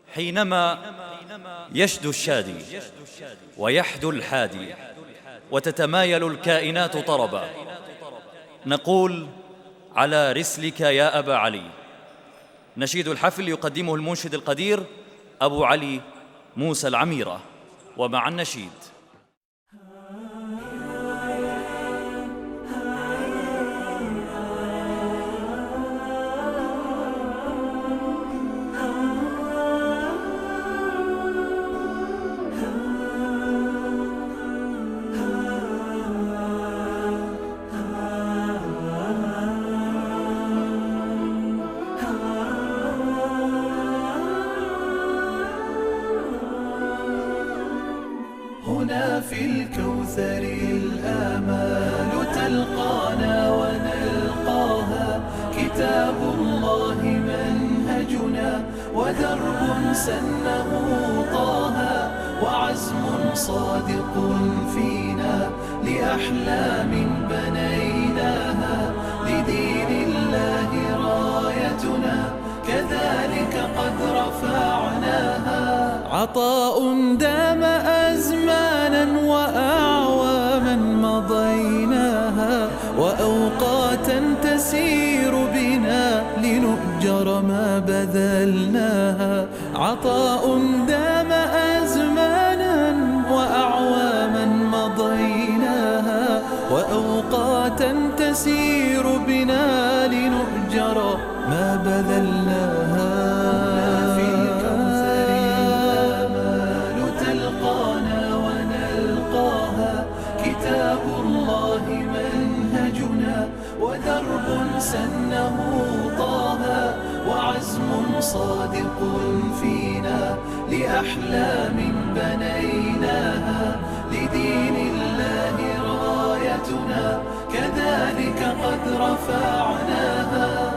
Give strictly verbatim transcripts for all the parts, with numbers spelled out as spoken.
حينما يشدو الشادي ويحدو الحادي وتتمايل الكائنات طربا، نقول على رسلك يا أبا علي. نشيد الحفل يقدمه المنشد القدير أبو علي موسى العميرة، ومع النشيد. هنا في الكوثر الآمال تلقانا ونلقاها، كتاب الله منهجنا ودرب سنه طه، وعزم صادق فينا لأحلام بنيناها، لدين الله رايتنا كذلك قد رفعناها. عطاء دام أزمانا وأعواما مضيناها، وأوقاتا تسير بنا لنؤجر ما بذلناها. عطاء دام أزمانا وأعواما مضيناها، وأوقاتا تسير بنا لنؤجر ما بذلناها. كتاب الله منهجنا ودرب سنه طه، وعزم صادق فينا لأحلام بنيناها، لدين الله رايتنا كذلك قد رفعناها.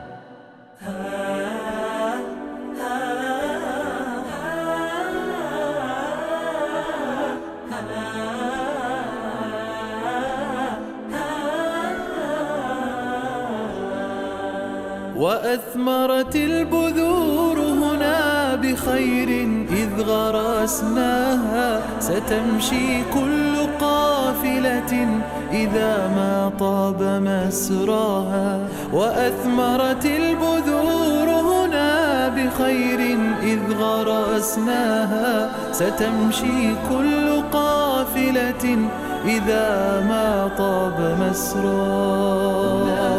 وأثمرت البذور هنا بخير إذ غرسناها، ستمشي كل قافلة إذا ما طاب مسراها. وأثمرت البذور هنا بخير إذ غرسناها، ستمشي كل قافلة إذا ما طاب مسراها.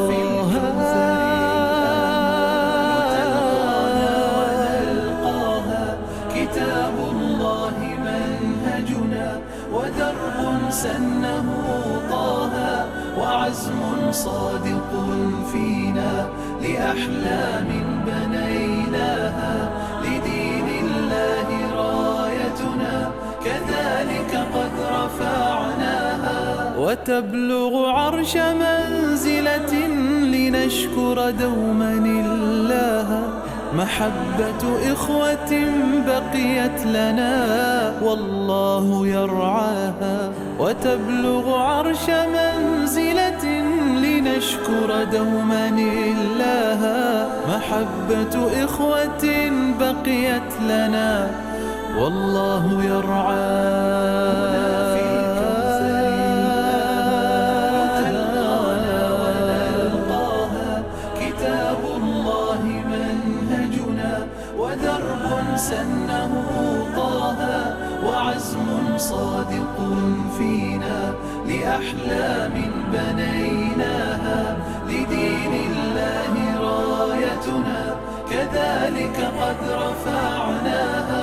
كتاب الله منهجنا ودرب سنه طه، وعزم صادق فينا لأحلام بنيناها، لدين الله رايتنا كذلك قد رفعناها. وتبلغ عرش منزلة لنشكر دوما الله، محبة إخوة بقيت لنا والله يرعاها. وتبلغ عرش منزلة لنشكر دوما الله، محبة إخوة بقيت لنا والله يرعاها. ودرب سنه طه، وعزم صادق فينا لأحلام بنيناها، لدين الله رايتنا كذلك قد رفعناها.